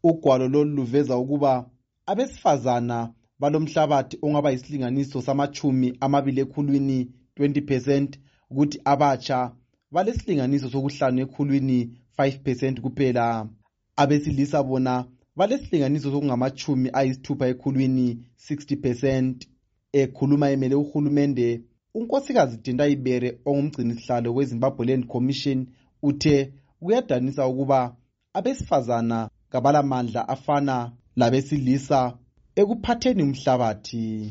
Ugwalo lolu luveza ukuba abesifazana balomhlabathi ongaba yisilinganiso sama-20 ekhulwini 20%, ukuthi abatsha balesilinganiso sokuhlanu ekhulwini 5% kuphela. Abesilisa bona balesilinganiso sokungama-60 ekhulwini 60%. Ekhuluma emele uhulumende, unkosikazi Tendai Bere ongumgcinisihlalo weZimbabwe Land Commission uthe kuyadanisa ukuba abesifazana kabalamandla afana labesilisa ekuphatheni umhlabathi.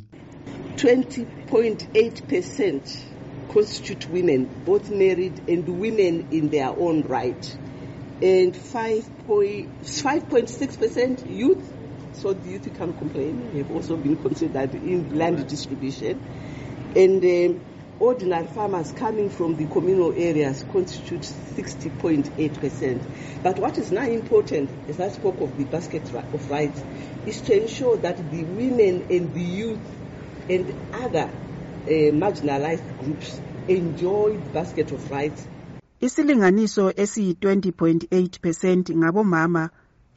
20.8% constitute women, both married and women in their own right, and 5.6% youth. So the youth can complain, have also been considered in land distribution. And ordinary farmers coming from the communal areas constitute 60.8%. But what is now important, as I spoke of the basket of rights, is to ensure that the women and the youth and other marginalized groups enjoy the basket of rights. Isilinganiso esi-20.8% ngabomama,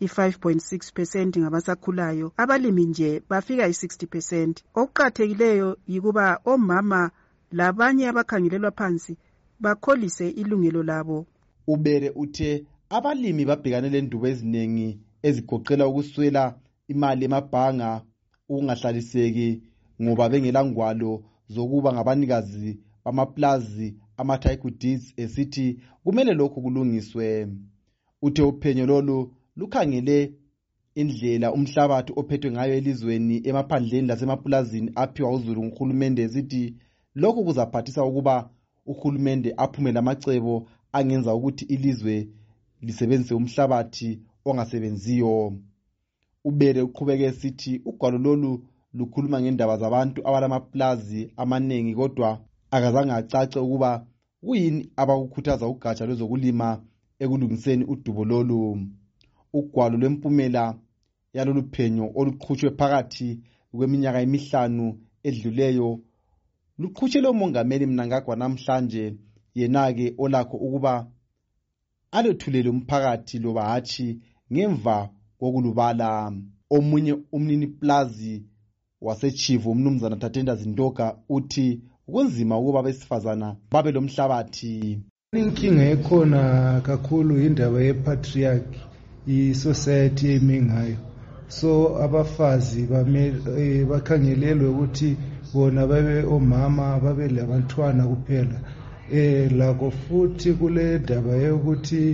i-5.6% ngabasakhulayo, abalimi nje bafika i-60%. Okuqakathekileyo yikuba omama labanye abakhangelelwa phansi bakholise ilungelo labo. Ubere uthe abalimi babhekane lendubo eziningi ezigoqela ukuswela imali emabhanga, ukungahlaliseki ngoba bengela ngwalo zokuba ngabanikazi bamaplazi ama-title deeds, esithi kumele lokhu kulungiswe. Uthe uphenyo lolu lukhangele indlela umhlabathi ophethwe ngayo elizweni emaphandleni lasemaplazini aphiwa uZulu nguhulumende, esithi lokhu kuzaphathisa ukuba uhulumende aphume lamacebo angenza ukuthi ilizwe lisebenzise umhlabathi ongasebenziyo. Ubere uqhubeke esithi ugwalo lolu lukhuluma ngendaba zabantu abalamaplazi amaningi, kodwa akazange acace ukuba kuyini abakukhuthaza ugatsha lwezokulima ekulungiseni udubo lolu. Ugwalo lwempumela yalolu phenyo oluqhutshwe phakathi kweminyaka emihlanu edluleyo luqhutshelwe umongameli Mnangagwa namhlanje, yena-ke olakho ukuba alethulele umphakathi loba hatshi ngemva kokulubala. Omunye umnini plazi waseChivu, umnumzana Tatenda Zindoka, uthi kunzima ukuba abesifazana babe lomhlabathi. Inkinga ekhona kakhulu indaba yepatriarchy, i-society emi ngayo. So abafazi bakhangelelwe ukuthi bona babe omama, babe labantwana kuphela. Lakho futhi kule ndaba yokuthi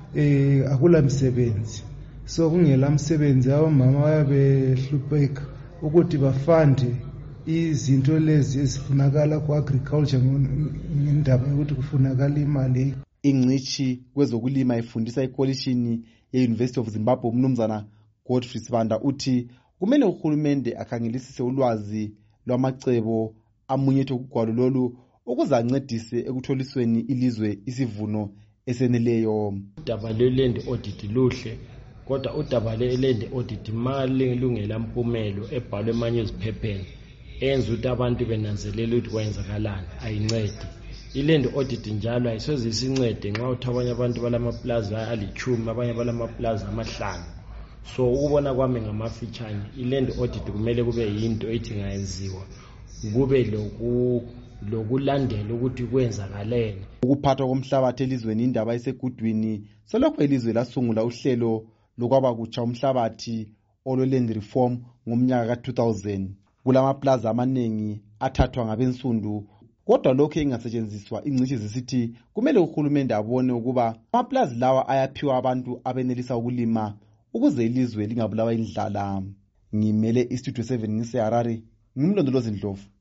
akula msebenzi. So kungela msebenzi, abamama bayabehlupheka ukuthi bafande izinto lezi ezifunakala ku-agriculture ngendaba yokuthi kufunakala imali. Ingcitshi kwezokulima ifundisa ekolishini ye-University of Zimbabwe umnumzana Godfrey Sibanda uthi kumele uhulumende akhangelisise ulwazi lwamacebo amunyethwe kugwalo lolu ukuze ancedise ekutholisweni ilizwe isivuno eseneleyo. Udaba lwe-land audit luhle, kodwa udaba lwe-land audit mali lungela mpumelo ebhalwe manje eziphepheni enza ukuthi abantu benanzelela ukuthi kwenzakalani, ayincedi. I-land audit njalo ayisoze isincede nxa uthi abanye abantu balamaplazi ali-10, abanye balamaplazi amahlanu. So ukubona kwami ngamafitshane, i-land audit kumele kube yinto ethi ngayenziwa, kube lokulandela ukuthi kwenzakaleni. Ukuphathwa komhlabathi elizweni indaba esegudwini selokho ilizwe lasungula uhlelo lokwaba kutsha umhlabathi olwe-land reform ngomnyaka ka-2000. Kulamaplazi amaningi athathwa ngabensundu, kodwa lokhu engasetshenziswa. Ingcitshi zisithi kumele uhulumende abone ukuba amaplazi lawa ayaphiwa abantu abenelisa ukulima ukuze ilizwe lingabulawa indlala. Ngimele iStudio 7 ngiseHarare, ngimlondolozi Ndlovu.